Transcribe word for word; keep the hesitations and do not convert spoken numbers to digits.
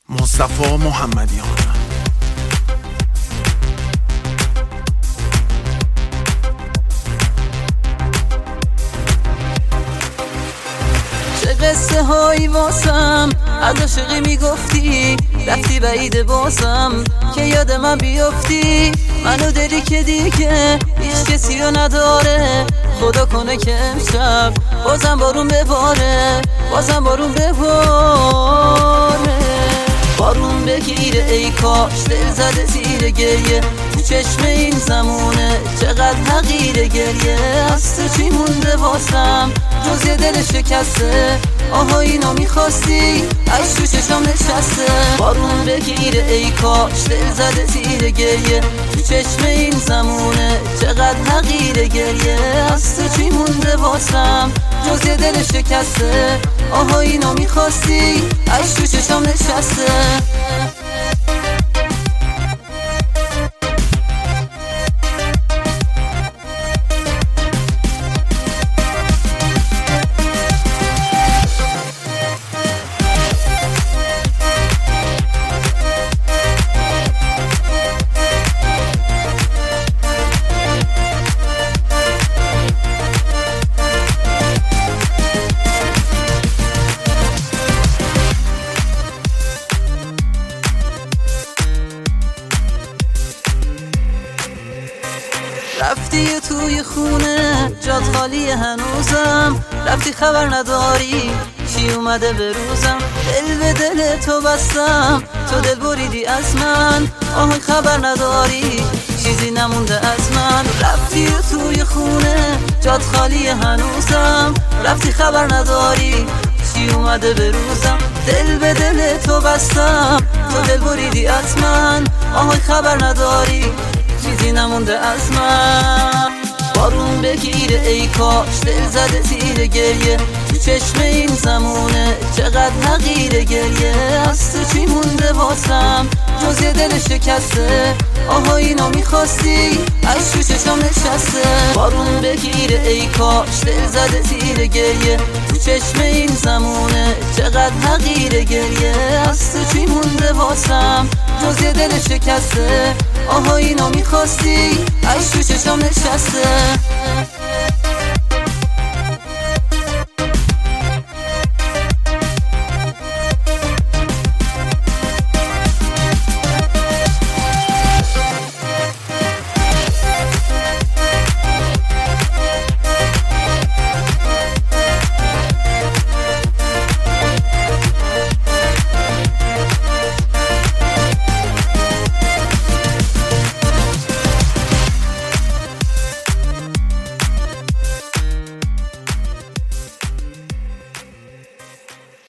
مصطفی محمدیان. چه قصه هایی واسم از عاشقی میگفتی، رفتی بعید بازم که یاد من بیافتی. منو دلی که دیگه هیچ کسی رو نداره، خدا کنه که امشب بازم بارون بباره، بازم بارون بباره. بارون بگیره ای کاش دل زده زیر گریه، تو چشم این زمونه چقدر حقیره گریه. از تو چی مونده واسم جز یه دل شکسته، آها اینو میخواستی عشق تو چشم نشسته. بارون بگیره ای کاش دل زده زیر گریه، تو چشم این زمونه چقدر حقیره گریه. از تو چی مونده واسم جز یه دل شکسته، آها اینو میخواستی عشق تو چشم نشسته. رفتی توی خونه جات خالی هنوزم، رفتی خبر نداری چی اومده به روزم. دل به دل تو بستم تو دل بریدی از من، آهای خبر نداری چیزی نمونده از من. رفتی توی خونه جات خالی هنوزم، رفتی خبر نداری چی اومده به روزم. دل به دل تو بستم تو دل بریدی از من، آهای خبر نداری چیزی نمونده از من. بارون بگیره ای کاش دل زده زیر گریه، تو چشم این زمونه چقدر حقیره گریه. از تو چی مونده واسم جز یه دل شکسته، آها اینو میخواستی عشق تو چشم نشسته. بارون بگیره ای کاش دل زده زیر گریه، تو چشم این زمونه چقدر حقیره گریه. از تو چی مونده واسم جز یه دل شکسته، آها اینو میخواستی عشق تو چشم نشسته.